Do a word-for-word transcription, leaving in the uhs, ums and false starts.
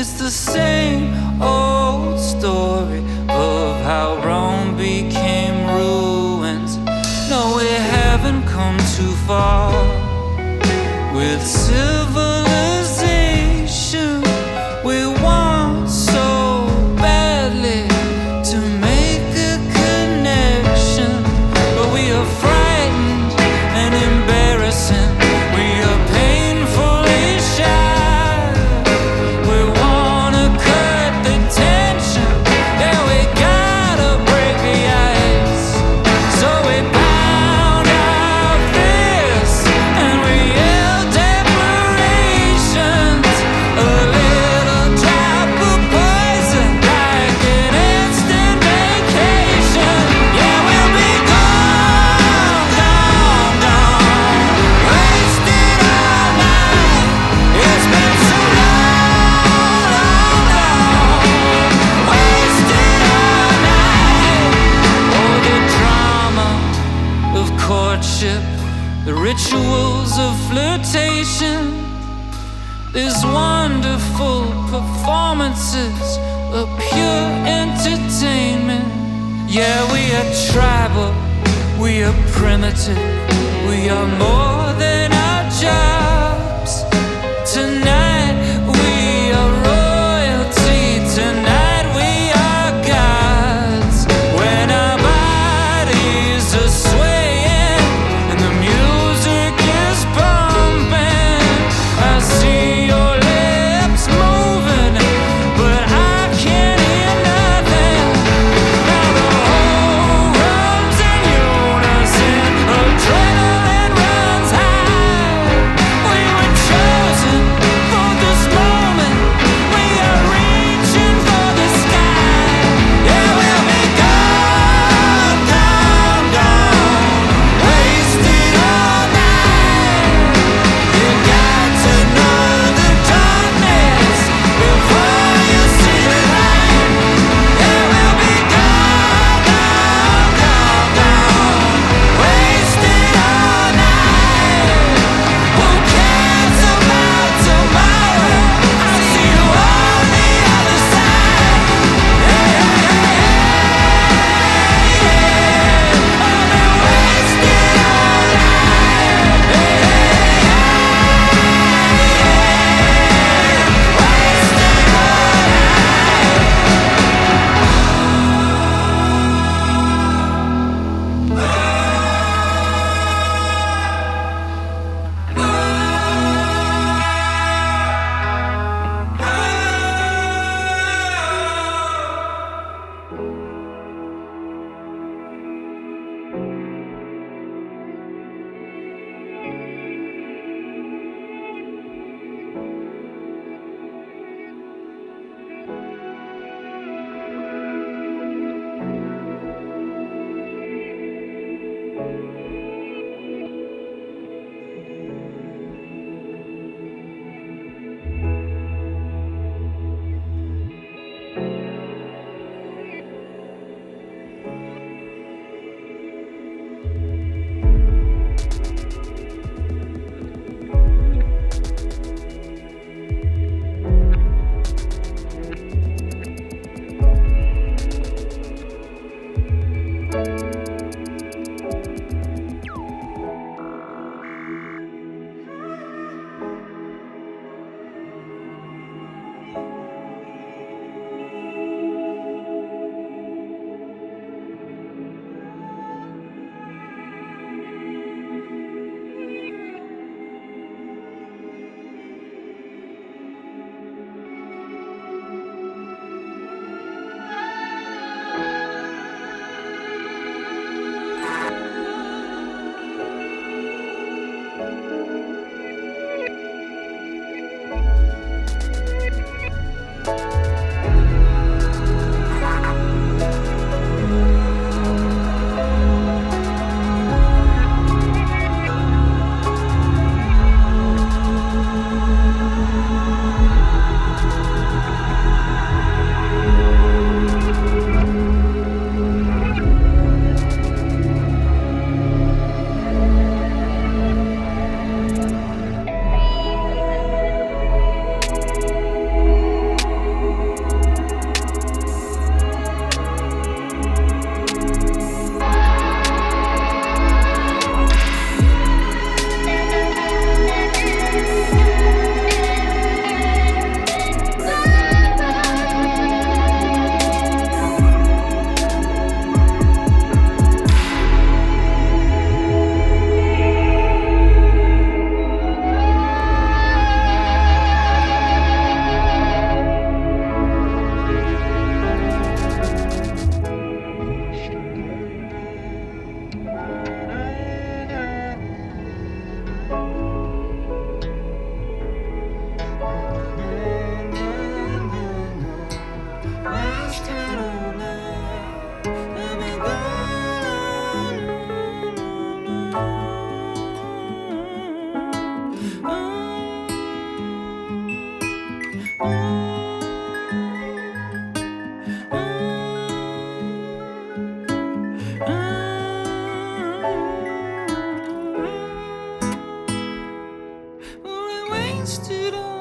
It's the same old story of how Rome became ruins. No, we haven't come too far with civilization. We want so badly to make a connection, but we are frightened and embarrassing. We are painfully shy. We wanna cut the tension. Yeah, we gotta break the ice. So we pound our fists and we yell declarations. A little drop of poison, like an instant vacation. Yeah, we'll be gone, gone, gone, wasted all night. It's been so long, long, long, wasted all night. Oh, the drama of courtship, the rituals of flirtation, these wonderful performances of pure entertainment. Yeah, we are tribal, we are primitive, we are more than our jobs. Tonight we are royalty, tonight we are gods. When our bodies are swaying and the music is pumping, I see your lips moving, but I can't hear nothing. Now the whole room's in unison, adrenaline runs wasted on